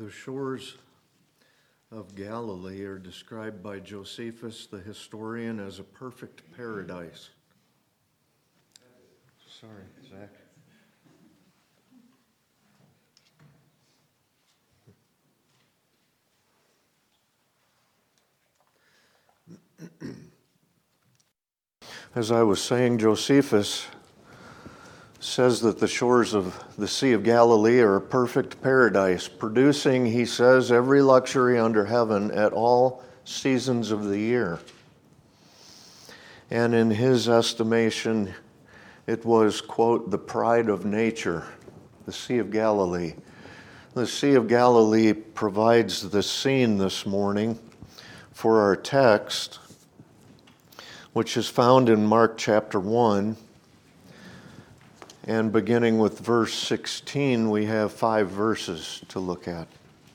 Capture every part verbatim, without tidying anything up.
The shores of Galilee are described by Josephus the historian as a perfect paradise. Sorry, Zach. As I was saying, Josephus says that the shores of the Sea of Galilee are a perfect paradise, producing, he says, every luxury under heaven at all seasons of the year. And in his estimation, it was, quote, the pride of nature, the Sea of Galilee. The Sea of Galilee provides the scene this morning for our text, which is found in Mark chapter one. And beginning with verse sixteen, we have five verses to look at.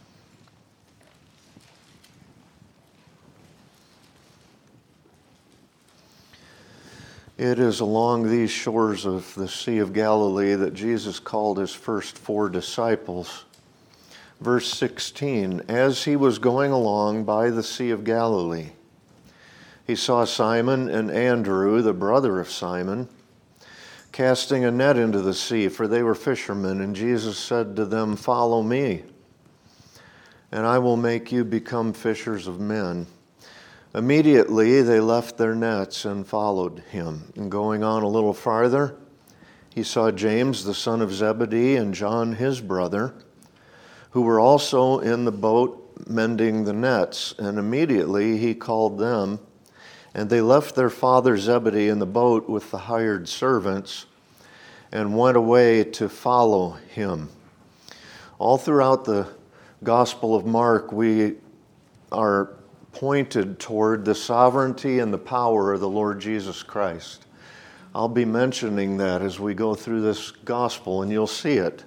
It is along these shores of the Sea of Galilee that Jesus called his first four disciples. Verse sixteen, as he was going along by the Sea of Galilee, he saw Simon and Andrew, the brother of Simon, casting a net into the sea, for they were fishermen. And Jesus said to them, follow me, and I will make you become fishers of men. Immediately they left their nets and followed him. And going on a little farther, he saw James, the son of Zebedee, and John, his brother, who were also in the boat mending the nets. And immediately he called them, and they left their father Zebedee in the boat with the hired servants and went away to follow him. All throughout the Gospel of Mark, we are pointed toward the sovereignty and the power of the Lord Jesus Christ. I'll be mentioning that as we go through this Gospel, and you'll see it.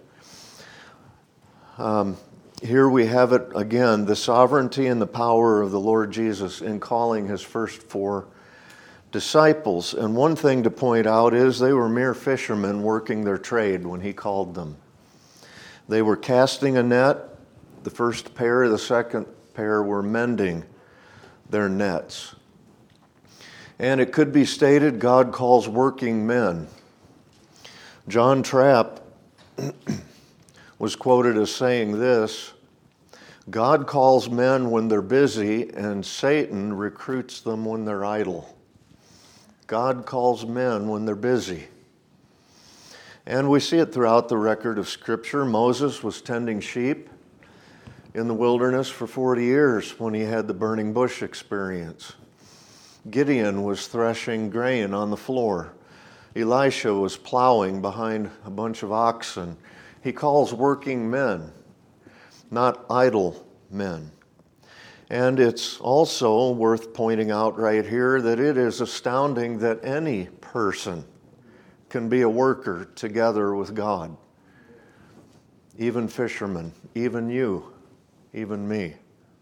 Um, here we have it again, the sovereignty and the power of the Lord Jesus in calling his first four disciples. And one thing to point out is they were mere fishermen working their trade when he called them. They were casting a net. The first pair, the second pair were mending their nets. And it could be stated God calls working men. John Trapp was quoted as saying this, God calls men when they're busy, and Satan recruits them when they're idle. God calls men when they're busy. And we see it throughout the record of Scripture. Moses was tending sheep in the wilderness for forty years when he had the burning bush experience. Gideon was threshing grain on the floor. Elisha was plowing behind a bunch of oxen. He calls working men, not idle men. And it's also worth pointing out right here that it is astounding that any person can be a worker together with God. Even fishermen, even you, even me.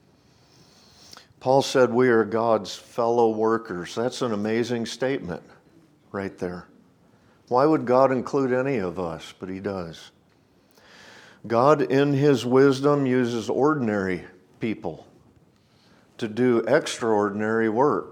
Paul said we are God's fellow workers. That's an amazing statement right there. Why would God include any of us? But he does. God, in his wisdom, uses ordinary people to do extraordinary work.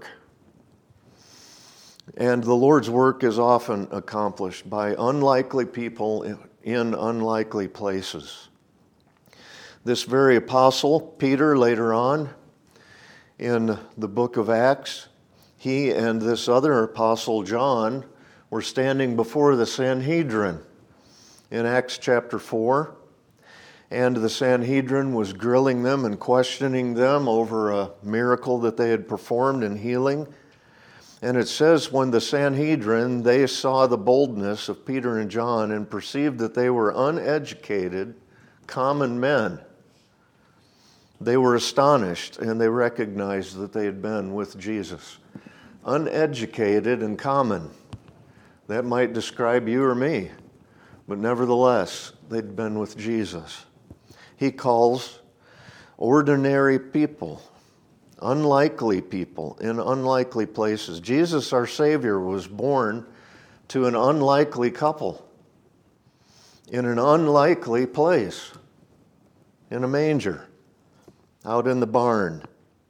And the Lord's work is often accomplished by unlikely people in unlikely places. This very apostle, Peter, later on in the book of Acts, he and this other apostle, John, were standing before the Sanhedrin in Acts chapter four. And the Sanhedrin was grilling them and questioning them over a miracle that they had performed in healing. And it says, when the Sanhedrin, they saw the boldness of Peter and John and perceived that they were uneducated, common men, they were astonished and they recognized that they had been with Jesus. Uneducated and common. That might describe you or me, but nevertheless, they'd been with Jesus. He calls ordinary people, unlikely people in unlikely places. Jesus, our Savior, was born to an unlikely couple in an unlikely place. in a manger out in the barn.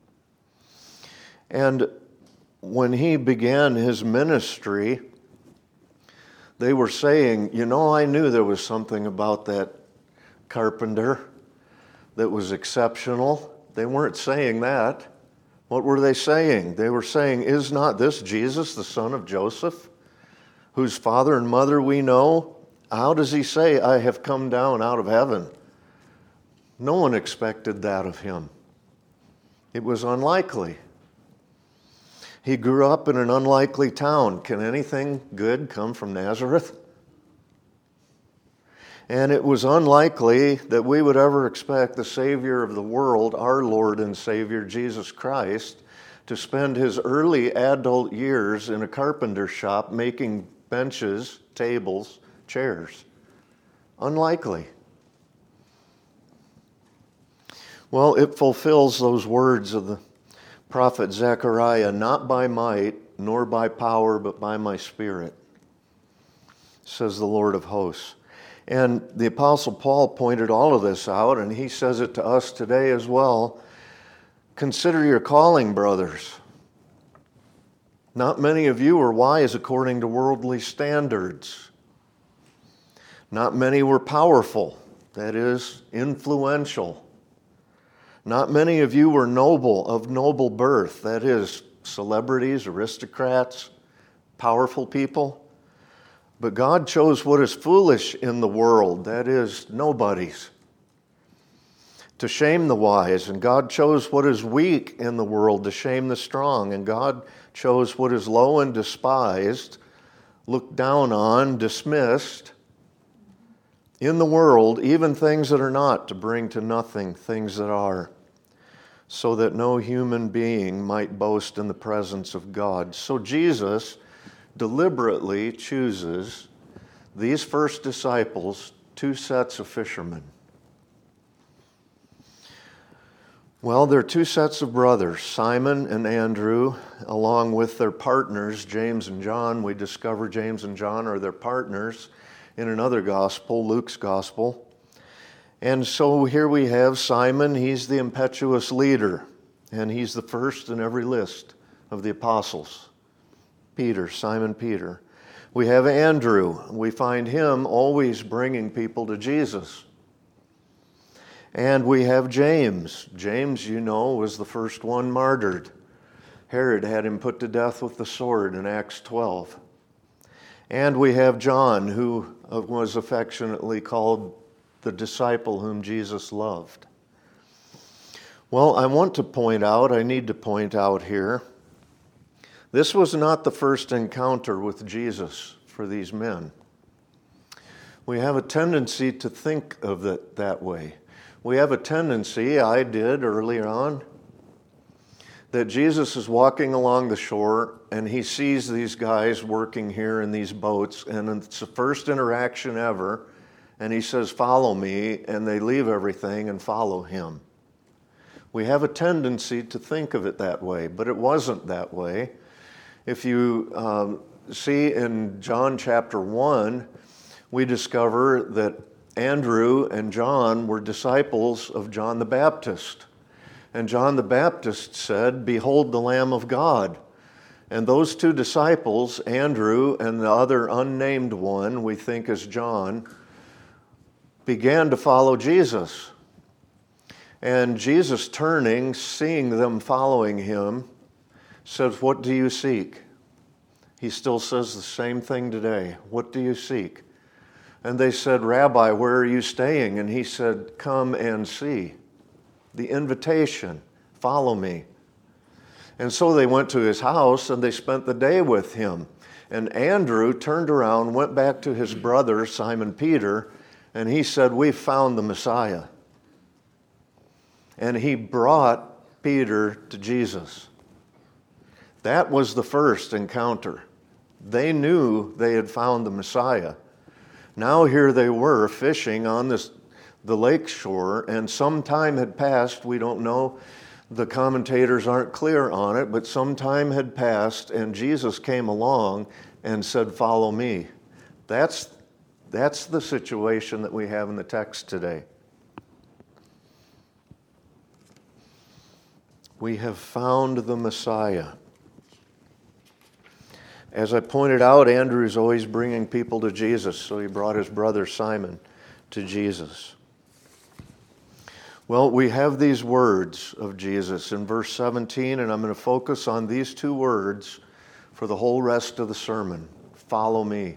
And when he began his ministry, they were saying, you know, I knew there was something about that carpenter that was exceptional. They weren't saying that. What were they saying? They were saying, is not this Jesus, the son of Joseph, whose father and mother we know? How does he say, I have come down out of heaven? No one expected that of him. It was unlikely. He grew up in an unlikely town. Can anything good come from Nazareth? And it was unlikely that we would ever expect the Savior of the world, our Lord and Savior Jesus Christ, to spend his early adult years in a carpenter shop making benches, tables, chairs. Unlikely. Well, it fulfills those words of the prophet Zechariah, not by might, nor by power, but by my Spirit, says the Lord of hosts. And the Apostle Paul pointed all of this out, and he says it to us today as well. Consider your calling, brothers. Not many of you are wise according to worldly standards. Not many were powerful, that is, influential. Not many of you were noble, of noble birth, that is, celebrities, aristocrats, powerful people. But God chose what is foolish in the world, that is, nobodies, to shame the wise. And God chose what is weak in the world to shame the strong. And God chose what is low and despised, looked down on, dismissed in the world, even things that are not, to bring to nothing things that are, so that no human being might boast in the presence of God. So Jesus deliberately chooses these first disciples, two sets of fishermen. Well, they're two sets of brothers, Simon and Andrew, along with their partners, James and John. We discover James and John are their partners in another gospel, Luke's gospel. And so here we have Simon. He's the impetuous leader, and he's the first in every list of the apostles. Peter, Simon Peter. We have Andrew. We find him always bringing people to Jesus. And we have James. James, you know, was the first one martyred. Herod had him put to death with the sword in Acts twelve. And we have John, who was affectionately called the disciple whom Jesus loved. Well, I want to point out, I need to point out here, this was not the first encounter with Jesus for these men. We have a tendency to think of it that way. We have a tendency, I did earlier on, that Jesus is walking along the shore and he sees these guys working here in these boats, and it's the first interaction ever, and he says, follow me, and they leave everything and follow him. We have a tendency to think of it that way, but it wasn't that way. If you um, see in John chapter one, we discover that Andrew and John were disciples of John the Baptist. And John the Baptist said, behold the Lamb of God. And those two disciples, Andrew and the other unnamed one, we think is John, began to follow Jesus. And Jesus turning, seeing them following him, says, what do you seek? He still says the same thing today. What do you seek? And they said, Rabbi, where are you staying? And he said, come and see. The invitation, follow me. And so they went to his house and they spent the day with him. And Andrew turned around, went back to his brother, Simon Peter, and he said, we've found the Messiah. And he brought Peter to Jesus. That was the first encounter. They knew they had found the Messiah. Now here they were fishing on this, the lake shore, and some time had passed. We don't know. The commentators aren't clear on it, but some time had passed, and Jesus came along and said, follow me. That's, that's the situation that we have in the text today. We have found the Messiah. As I pointed out, Andrew is always bringing people to Jesus, so he brought his brother Simon to Jesus. Well, we have these words of Jesus in verse seventeen, and I'm going to focus on these two words for the whole rest of the sermon. Follow me.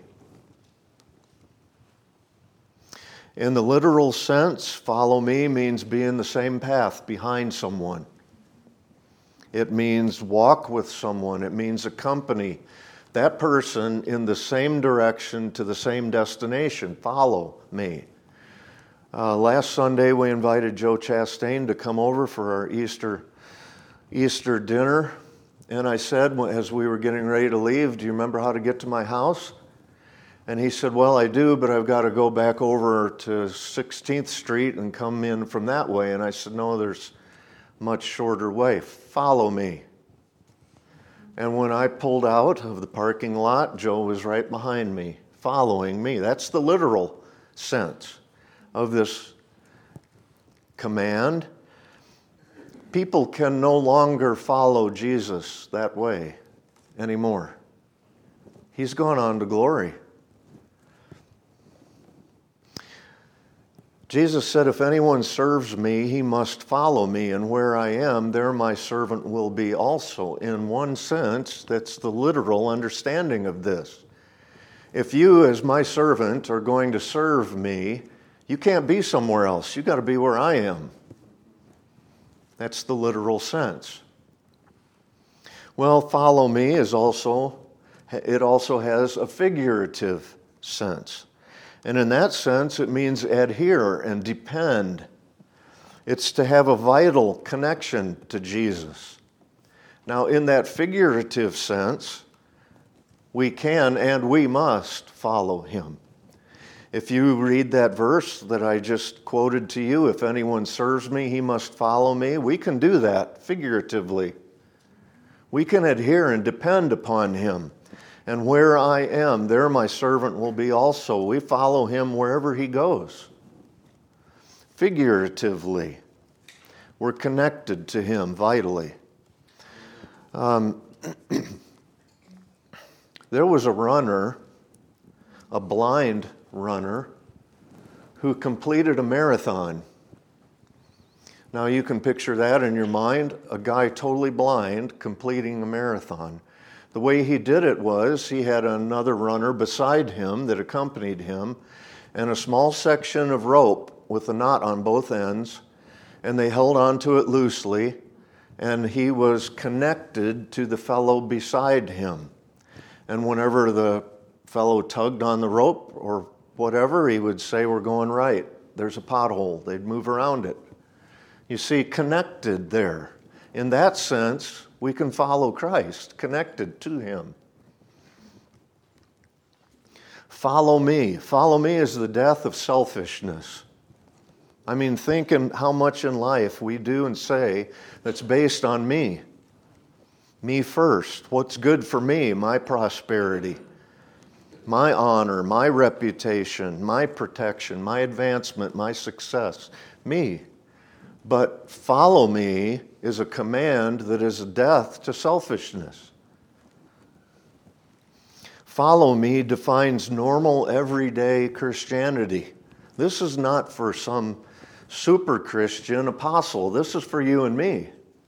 In the literal sense, follow me means be in the same path behind someone. It means walk with someone. It means accompany that person in the same direction to the same destination. Follow me. Uh, last Sunday, we invited Joe Chastain to come over for our Easter Easter dinner. And I said, as we were getting ready to leave, do you remember how to get to my house? And he said, well, I do, but I've got to go back over to sixteenth Street and come in from that way. And I said, no, there's a much shorter way. Follow me. And when I pulled out of the parking lot, Joe was right behind me, following me. That's the literal sense of this command. People can no longer follow Jesus that way anymore. He's gone on to glory. Jesus said, if anyone serves me, he must follow me, and where I am, there my servant will be also. In one sense, that's the literal understanding of this. If you, as my servant, are going to serve me, you can't be somewhere else. You've got to be where I am. That's the literal sense. Well, follow me is also, it also has a figurative sense. And in that sense, it means adhere and depend. It's to have a vital connection to Jesus. Now, in that figurative sense, we can and we must follow him. If you read that verse that I just quoted to you, if anyone serves me, he must follow me, we can do that figuratively. We can adhere and depend upon him. And where I am, there my servant will be also. We follow him wherever he goes. Figuratively, we're connected to him vitally. Um, there was a runner, a blind runner, who completed a marathon. Now you can picture that in your mind, a guy totally blind completing a marathon. The way he did it was he had another runner beside him that accompanied him and a small section of rope with a knot on both ends, and they held onto it loosely, and he was connected to the fellow beside him. And whenever the fellow tugged on the rope or whatever, he would say, we're going right. There's a pothole. They'd move around it. You see, connected there. In that sense, we can follow Christ, connected to him. Follow me. Follow me is the death of selfishness. I mean, think in how much in life we do and say that's based on me. Me first. What's good for me, my prosperity, my honor, my reputation, my protection, my advancement, my success. Me. But follow me is a command that is a death to selfishness. Follow me defines normal, everyday Christianity. This is not for some super Christian apostle. This is for you and me.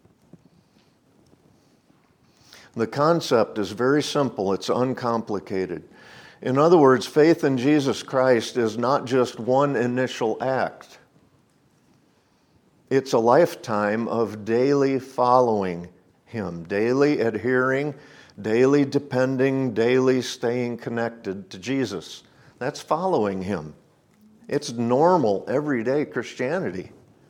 The concept is very simple. It's uncomplicated. In other words, faith in Jesus Christ is not just one initial act. It's a lifetime of daily following him, daily adhering, daily depending, daily staying connected to Jesus. That's following him. It's normal, everyday Christianity.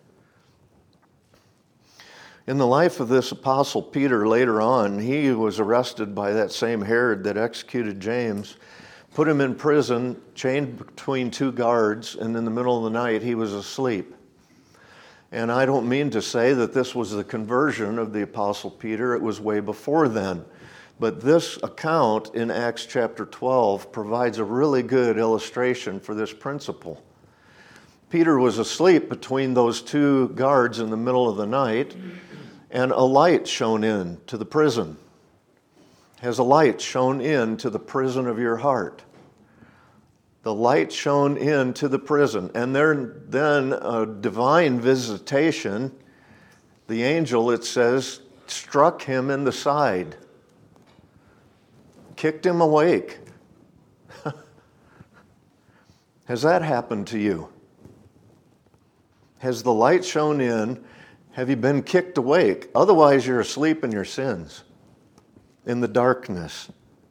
In the life of this apostle Peter later on, he was arrested by that same Herod that executed James, put him in prison, chained between two guards, and in the middle of the night he was asleep. And I don't mean to say that this was the conversion of the Apostle Peter. It was way before then. But this account in Acts chapter twelve provides a really good illustration for this principle. Peter was asleep between those two guards in the middle of the night, And a light shone in to the prison. Has a light shone in to the prison of your heart? The light shone into the prison. And there, then a divine visitation, the angel, it says, struck him in the side, kicked him awake. Has that happened to you? Has the light shone in? Have you been kicked awake? Otherwise, you're asleep in your sins, in the darkness.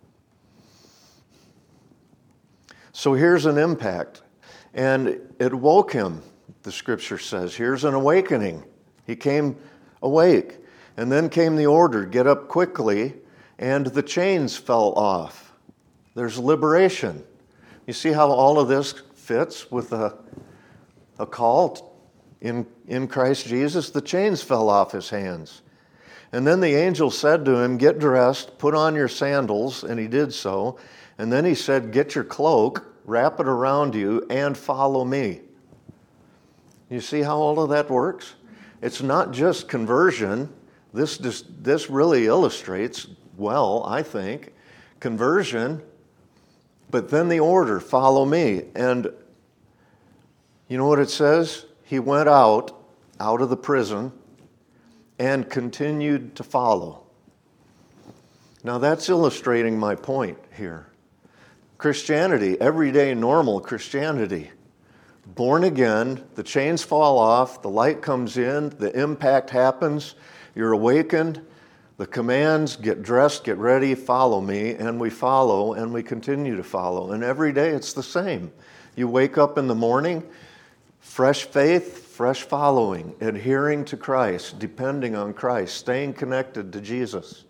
So here's an impact. And it woke him, the scripture says. Here's an awakening. He came awake. And then came the order, get up quickly, and the chains fell off. There's liberation. You see how all of this fits with a, a call in, in Christ Jesus? The chains fell off his hands. And then the angel said to him, get dressed, put on your sandals, and he did so. And then he said, get your cloak, wrap it around you, and follow me. You see how all of that works? It's not just conversion. This, this, this really illustrates well, I think, conversion, but then the order, follow me. And you know what it says? He went out, out of the prison, and continued to follow. Now that's illustrating my point here. Christianity, everyday normal Christianity, born again, the chains fall off, the light comes in, the impact happens, you're awakened, the commands, get dressed, get ready, follow me, and we follow, and we continue to follow. And every day it's the same. You wake up in the morning, fresh faith, fresh following, adhering to Christ, depending on Christ, staying connected to Jesus.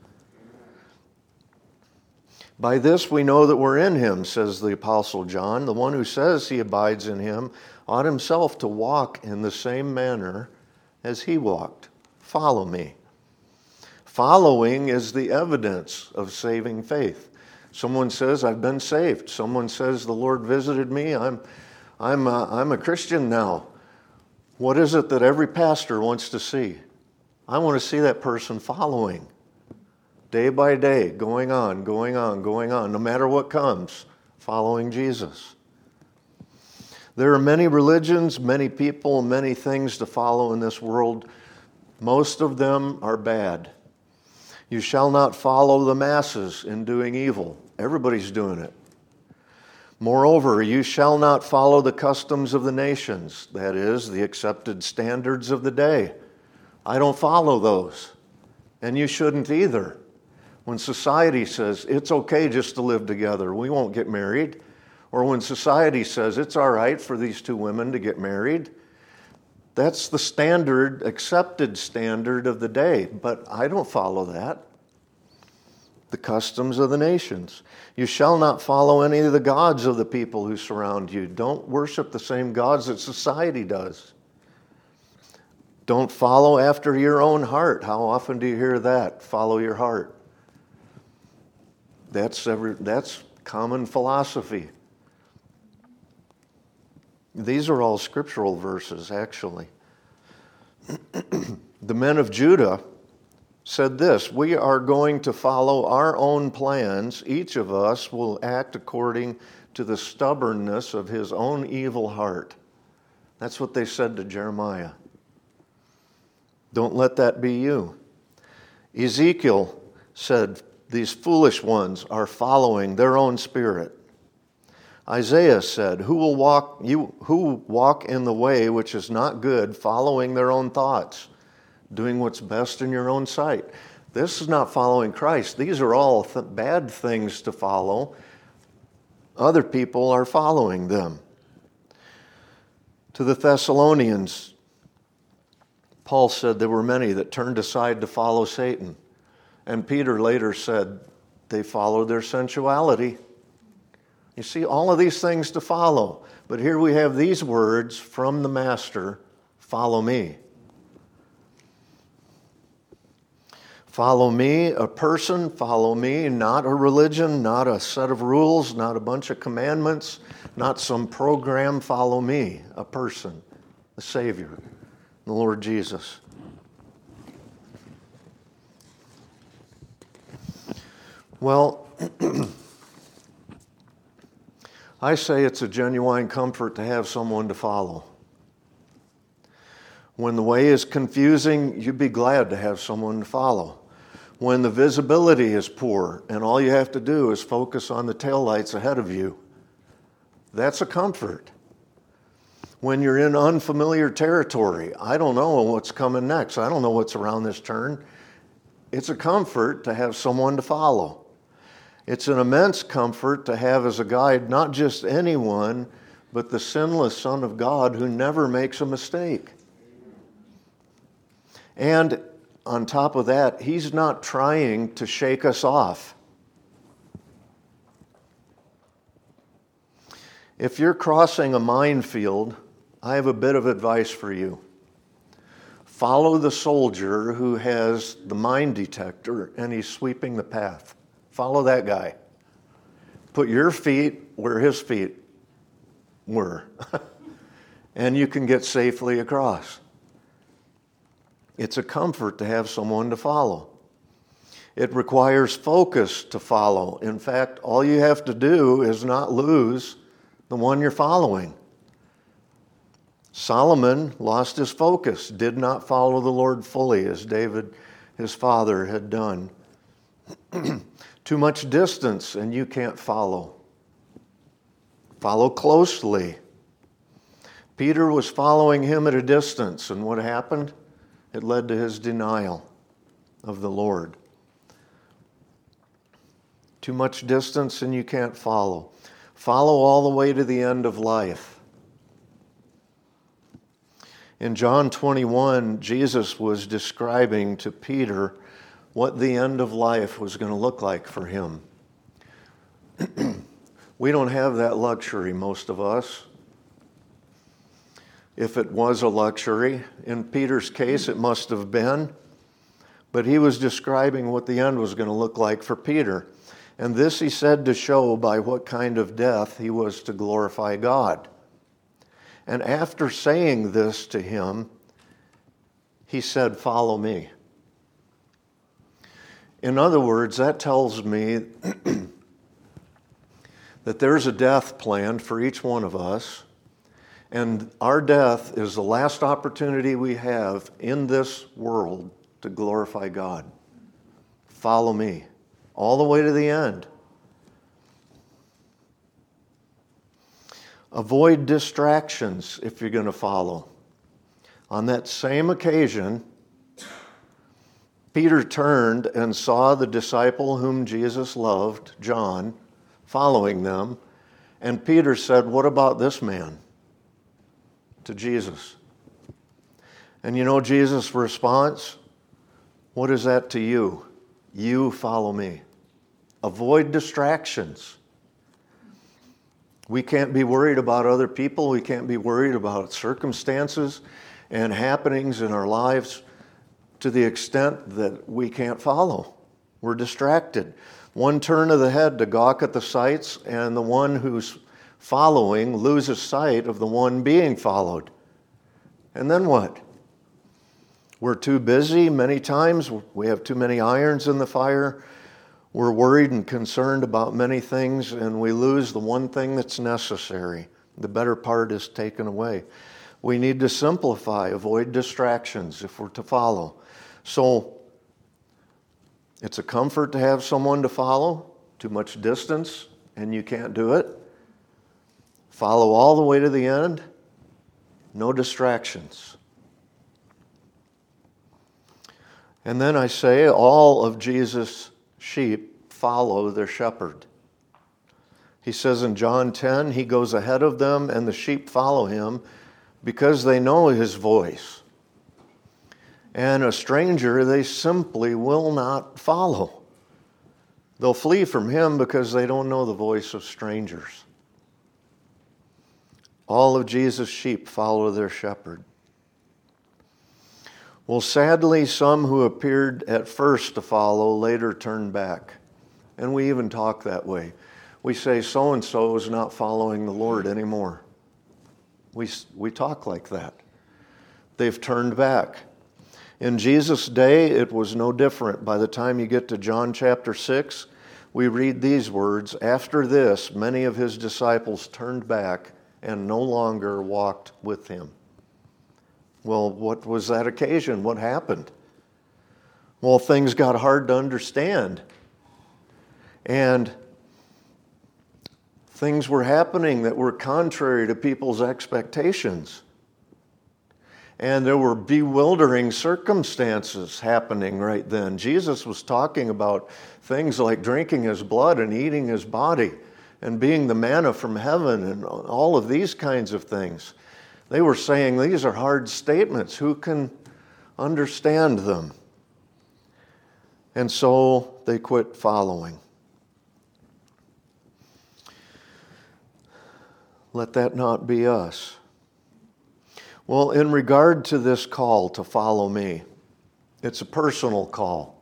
By this we know that we're in him, says the Apostle John. The one who says he abides in him ought himself to walk in the same manner as he walked. Follow me. Following is the evidence of saving faith. Someone says, I've been saved. Someone says, the Lord visited me. I'm, I'm, a, I'm a Christian now. What is it that every pastor wants to see? I want to see that person following. Day by day, going on, going on, going on, no matter what comes, following Jesus. There are many religions, many people, many things to follow in this world. Most of them are bad. You shall not follow the masses in doing evil. Everybody's doing it. Moreover, you shall not follow the customs of the nations, that is, the accepted standards of the day. I don't follow those, and you shouldn't either. When society says it's okay just to live together, we won't get married, or when society says it's all right for these two women to get married, that's the standard, accepted standard of the day, but I don't follow that. The customs of the nations. You shall not follow any of the gods of the people who surround you. Don't worship the same gods that society does. Don't follow after your own heart. How often do you hear that? Follow your heart. That's every, that's common philosophy. These are all scriptural verses, actually. The men of Judah said this, we are going to follow our own plans. Each of us will act according to the stubbornness of his own evil heart. That's what they said to Jeremiah. Don't let that be you. Ezekiel said, these foolish ones are following their own spirit. Isaiah said, who will walk you who walk in the way which is not good, following their own thoughts, doing what's best in your own sight. This is not following Christ. These are all th- bad things to follow. Other people are following them. To the Thessalonians, Paul said there were many that turned aside to follow Satan. And Peter later said they followed their sensuality. You see, all of these things to follow. But here we have these words from the Master, follow me. Follow me, a person, follow me, not a religion, not a set of rules, not a bunch of commandments, not some program, follow me, a person, the Savior, the Lord Jesus. Well, I say it's a genuine comfort to have someone to follow. When the way is confusing, you'd be glad to have someone to follow. When the visibility is poor and all you have to do is focus on the taillights ahead of you, that's a comfort. When you're in unfamiliar territory, I don't know what's coming next. I don't know what's around this turn. It's a comfort to have someone to follow. It's an immense comfort to have as a guide not just anyone, but the sinless Son of God who never makes a mistake. And on top of that, he's not trying to shake us off. If you're crossing a minefield, I have a bit of advice for you. Follow the soldier who has the mine detector and he's sweeping the path. Follow that guy. Put your feet where his feet were, and you can get safely across. It's a comfort to have someone to follow. It requires focus to follow. In fact, all you have to do is not lose the one you're following. Solomon lost his focus, did not follow the Lord fully as David, his father, had done. Too much distance and you can't follow. Follow closely. Peter was following him at a distance, and what happened? It led to his denial of the Lord. Too much distance and you can't follow. Follow all the way to the end of life. In John twenty-one, Jesus was describing to Peter what the end of life was going to look like for him. We don't have that luxury, most of us. If it was a luxury, in Peter's case it must have been, but he was describing what the end was going to look like for Peter. And this he said to show by what kind of death he was to glorify God. And after saying this to him, he said, "Follow me." In other words, that tells me that there's a death planned for each one of us, and our death is the last opportunity we have in this world to glorify God. Follow me all the way to the end. Avoid distractions if you're going to follow. On that same occasion, Peter turned and saw the disciple whom Jesus loved, John, following them. And Peter said, "What about this man?" to Jesus. And you know Jesus' response? "What is that to you? You follow me." Avoid distractions. We can't be worried about other people. We can't be worried about circumstances and happenings in our lives to the extent that we can't follow. We're distracted. One turn of the head to gawk at the sights, and the one who's following loses sight of the one being followed. And then what? We're too busy many times. We have too many irons in the fire. We're worried and concerned about many things, and we lose the one thing that's necessary. The better part is taken away. We need to simplify, avoid distractions if we're to follow. So, it's a comfort to have someone to follow. Too much distance, and you can't do it. Follow all the way to the end. No distractions. And then I say, all of Jesus' sheep follow their shepherd. He says in John ten, he goes ahead of them and the sheep follow him because they know his voice. And a stranger they simply will not follow. They'll flee from him because they don't know the voice of strangers. All of Jesus' sheep follow their shepherd. Well, sadly, some who appeared at first to follow later turned back. And we even talk that way. We say, so-and-so is not following the Lord anymore. We, we talk like that. They've turned back. In Jesus' day, it was no different. By the time you get to John chapter six, we read these words, "After this, many of his disciples turned back and no longer walked with him." Well, what was that occasion? What happened? Well, things got hard to understand. And things were happening that were contrary to people's expectations. And there were bewildering circumstances happening right then. Jesus was talking about things like drinking his blood and eating his body and being the manna from heaven and all of these kinds of things. They were saying these are hard statements. Who can understand them? And so they quit following. Let that not be us. Well, in regard to this call to follow me, it's a personal call.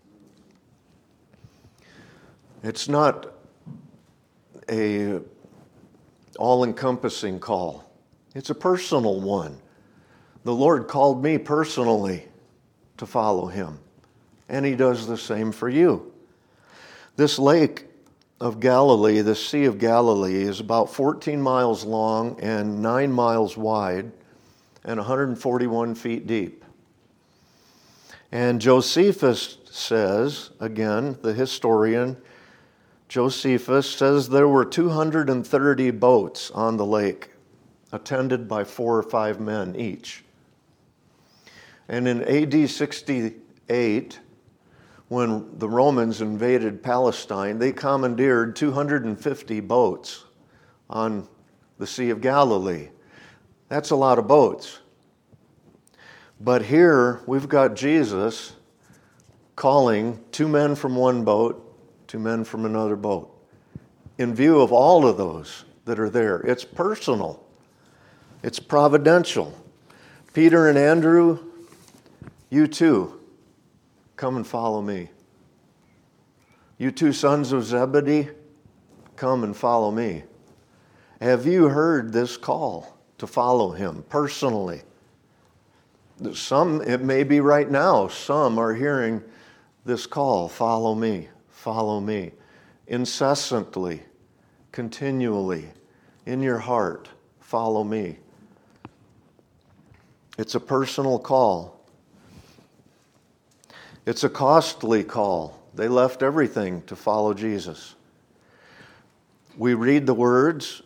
It's not a all-encompassing call. It's a personal one. The Lord called me personally to follow him, and he does the same for you. This lake of Galilee, the Sea of Galilee, is about fourteen miles long and nine miles wide and one hundred forty-one feet deep. And Josephus says, again, the historian, Josephus says there were two hundred thirty boats on the lake, attended by four or five men each. And in A D sixty-eight, when the Romans invaded Palestine, they commandeered two hundred fifty boats on the Sea of Galilee. That's a lot of boats. But here we've got Jesus calling two men from one boat, two men from another boat. In view of all of those that are there, it's personal. It's providential. Peter and Andrew, you too, come and follow me. You two sons of Zebedee, come and follow me. Have you heard this call to follow him personally? Some, it may be right now, some are hearing this call, follow me, follow me, incessantly, continually, in your heart, follow me. It's a personal call. It's a costly call. They left everything to follow Jesus. We read the words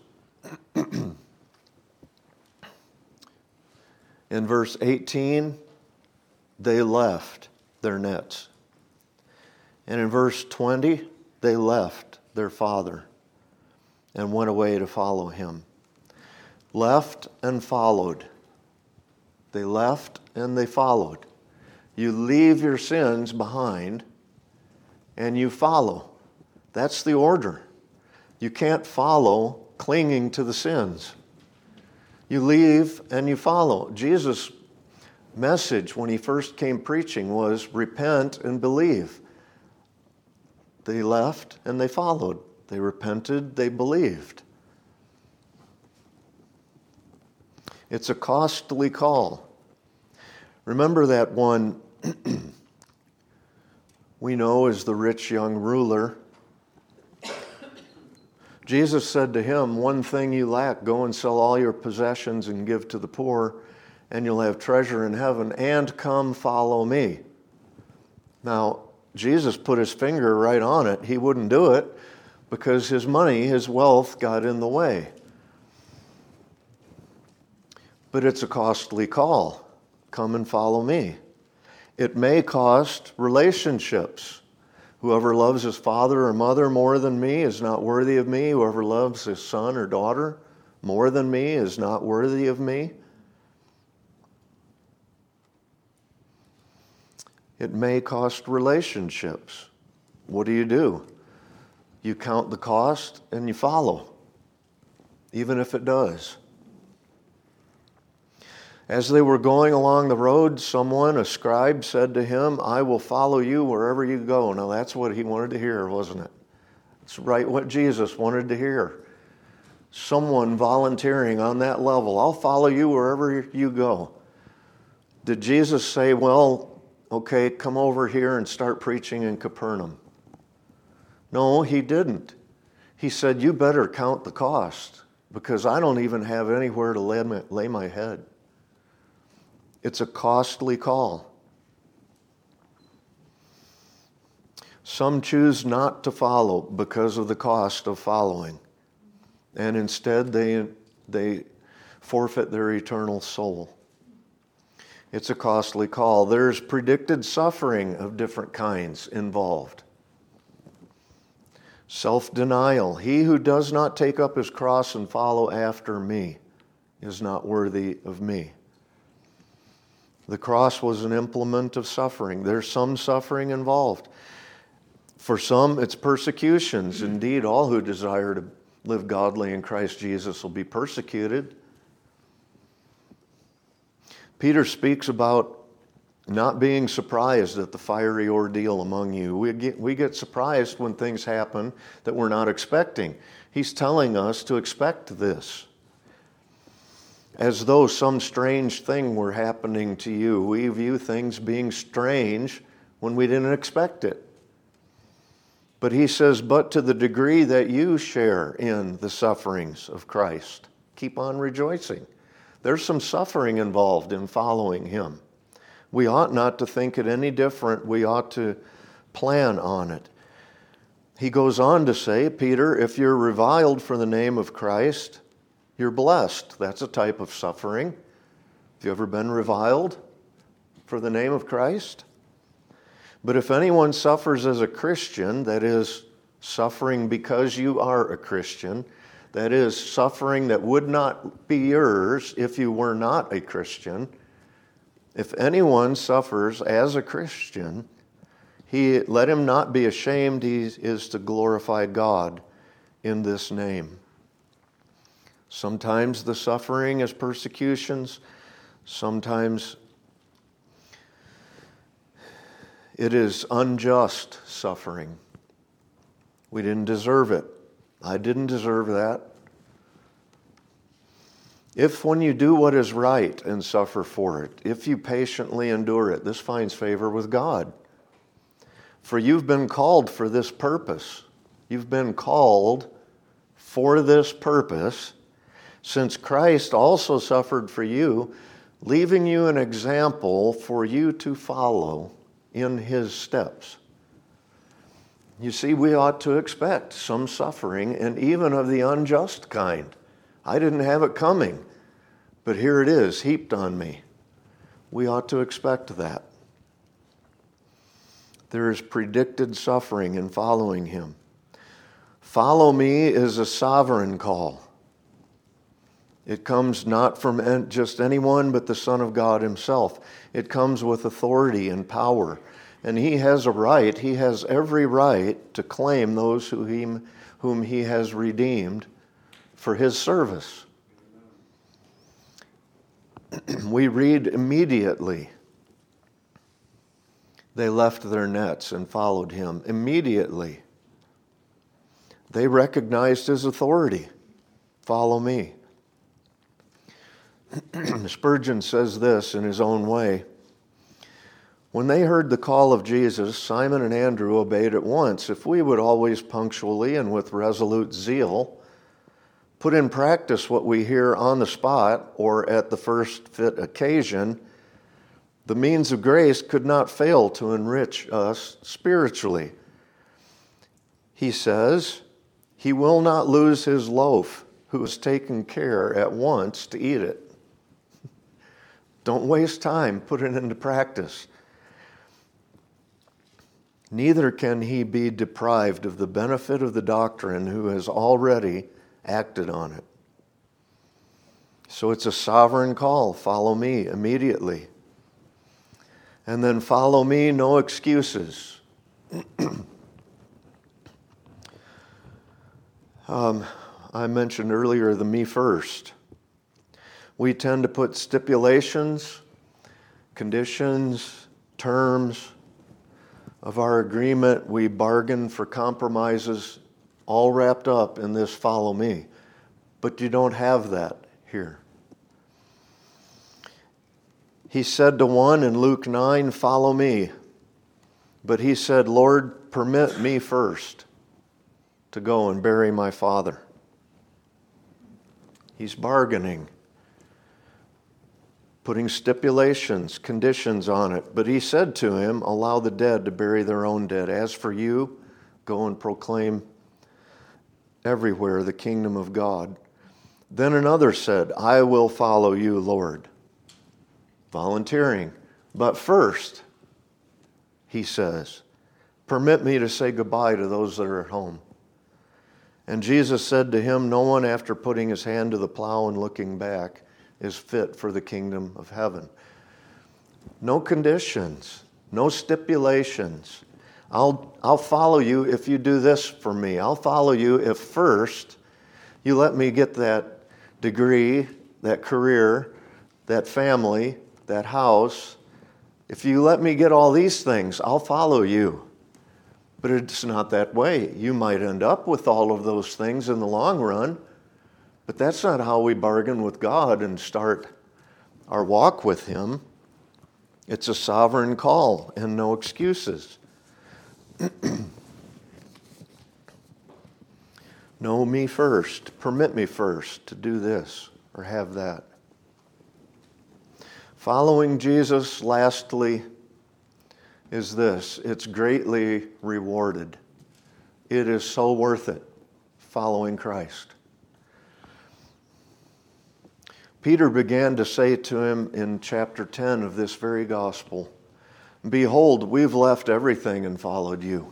in verse eighteen, they left their nets. And in verse twenty, they left their father and went away to follow him. Left and followed. They left and they followed. You leave your sins behind and you follow. That's the order. You can't follow clinging to the sins. You leave and you follow. Jesus' message when he first came preaching was repent and believe. They left and they followed. They repented, they believed. It's a costly call. Remember that one we know as the rich young ruler. Jesus said to him, one thing you lack, go and sell all your possessions and give to the poor, and you'll have treasure in heaven, and come follow me. Now, Jesus put his finger right on it. He wouldn't do it because his money, his wealth got in the way. But it's a costly call. Come and follow me. It may cost relationships. Whoever loves his father or mother more than me is not worthy of me. Whoever loves his son or daughter more than me is not worthy of me. It may cost relationships. What do you do? You count the cost and you follow, even if it does. As they were going along the road, someone, a scribe, said to him, I will follow you wherever you go. Now that's what he wanted to hear, wasn't it? It's right what Jesus wanted to hear. Someone volunteering on that level, I'll follow you wherever you go. Did Jesus say, well, okay, come over here and start preaching in Capernaum? No, he didn't. He said, you better count the cost because I don't even have anywhere to lay my, lay my head. It's a costly call. Some choose not to follow because of the cost of following. And instead they, they forfeit their eternal soul. It's a costly call. There's predicted suffering of different kinds involved. Self-denial. He who does not take up his cross and follow after me is not worthy of me. The cross was an implement of suffering. There's some suffering involved. For some, it's persecutions. Indeed, all who desire to live godly in Christ Jesus will be persecuted. Peter speaks about not being surprised at the fiery ordeal among you. We get, we get surprised when things happen that we're not expecting. He's telling us to expect this. As though some strange thing were happening to you. We view things being strange when we didn't expect it. But he says, but to the degree that you share in the sufferings of Christ, keep on rejoicing. There's some suffering involved in following him. We ought not to think it any different. We ought to plan on it. He goes on to say, Peter, if you're reviled for the name of Christ, you're blessed. That's a type of suffering. Have you ever been reviled for the name of Christ? But if anyone suffers as a Christian, that is, suffering because you are a Christian, that is, suffering that would not be yours if you were not a Christian, if anyone suffers as a Christian, he let him not be ashamed. He is to glorify God in this name. Sometimes the suffering is persecutions. Sometimes it is unjust suffering. We didn't deserve it. I didn't deserve that. If when you do what is right and suffer for it, if you patiently endure it, this finds favor with God. For you've been called for this purpose. You've been called for this purpose, since Christ also suffered for you, leaving you an example for you to follow in his steps. You see, we ought to expect some suffering, and even of the unjust kind. I didn't have it coming, but here it is, heaped on me. We ought to expect that. There is predicted suffering in following him. Follow me is a sovereign call. It comes not from just anyone, but the Son of God himself. It comes with authority and power. And he has a right, he has every right to claim those who he, whom he has redeemed for his service. We read immediately they left their nets and followed him. Immediately. They recognized his authority. Follow me. Spurgeon says this in his own way. When they heard the call of Jesus, Simon and Andrew obeyed at once. If we would always punctually and with resolute zeal put in practice what we hear on the spot or at the first fit occasion, the means of grace could not fail to enrich us spiritually. He says, he will not lose his loaf who has taken care at once to eat it. Don't waste time, put it into practice. Neither can he be deprived of the benefit of the doctrine who has already acted on it. So it's a sovereign call. Follow me immediately. And then follow me, no excuses. um, I mentioned earlier the me first. We tend to put stipulations, conditions, terms of our agreement. We bargain for compromises, all wrapped up in this follow me. But you don't have that here. He said to one in Luke nine, follow me. But he said, Lord, permit me first. to go and bury my father. He's bargaining, putting stipulations, conditions on it. But he said to him, allow the dead to bury their own dead. As for you, go and proclaim everywhere the kingdom of God. Then another said, I will follow you, Lord. Volunteering. But first, he says, permit me to say goodbye to those that are at home. And Jesus said to him, no one after putting his hand to the plow and looking back is fit for the kingdom of heaven. No conditions, no stipulations. I'll, I'll follow you if you do this for me. I'll follow you if first you let me get that degree, that career, that family, that house. If you let me get all these things, I'll follow you. But it's not that way. You might end up with all of those things in the long run, but that's not how we bargain with God and start our walk with Him. It's a sovereign call and no excuses. Know me first. Permit me first to do this or have that. Following Jesus, lastly, is this. It's greatly rewarded. It is so worth it, following Christ. Peter began to say to him in chapter ten of this very gospel, behold, we've left everything and followed you.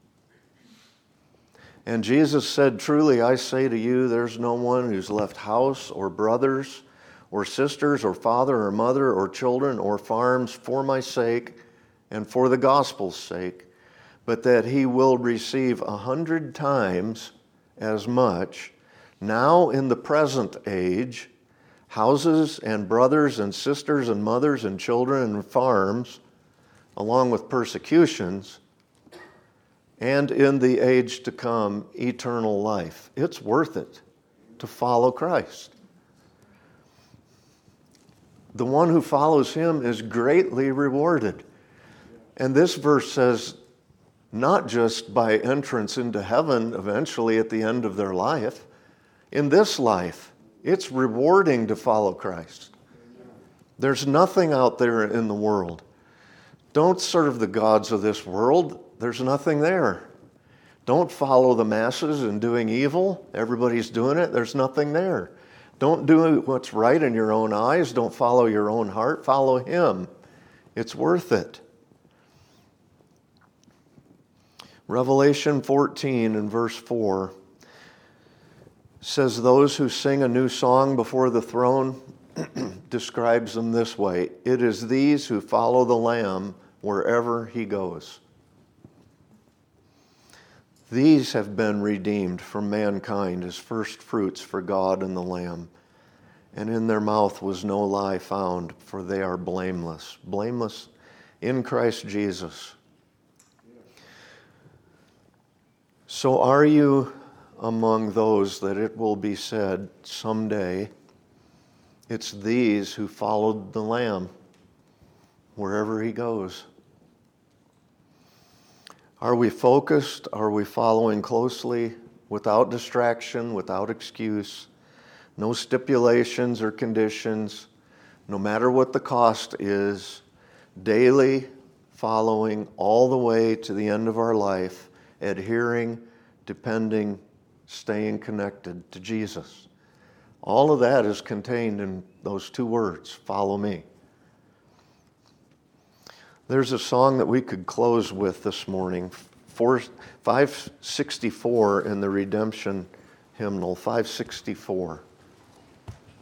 And Jesus said, truly I say to you, there's no one who's left house or brothers or sisters or father or mother or children or farms for my sake and for the gospel's sake, but that he will receive a hundred times as much now in the present age, houses and brothers and sisters and mothers and children and farms, along with persecutions, and in the age to come, eternal life. It's worth it to follow Christ. The one who follows him is greatly rewarded. And this verse says, not just by entrance into heaven eventually at the end of their life, in this life, it's rewarding to follow Christ. There's nothing out there in the world. Don't serve the gods of this world. There's nothing there. Don't follow the masses in doing evil. Everybody's doing it. There's nothing there. Don't do what's right in your own eyes. Don't follow your own heart. Follow him. It's worth it. Revelation fourteen and verse four says, those who sing a new song before the throne describes them this way. It is these who follow the Lamb wherever he goes. These have been redeemed from mankind as first fruits for God and the Lamb. And in their mouth was no lie found, for they are blameless. Blameless in Christ Jesus. So are you among those that it will be said someday, it's these who followed the Lamb wherever he goes? Are we focused? Are we following closely, without distraction, without excuse, no stipulations or conditions, no matter what the cost is, daily following all the way to the end of our life, adhering, depending, staying connected to Jesus? All of that is contained in those two words, follow me. There's a song that we could close with this morning, five sixty-four in the Redemption hymnal, five sixty-four.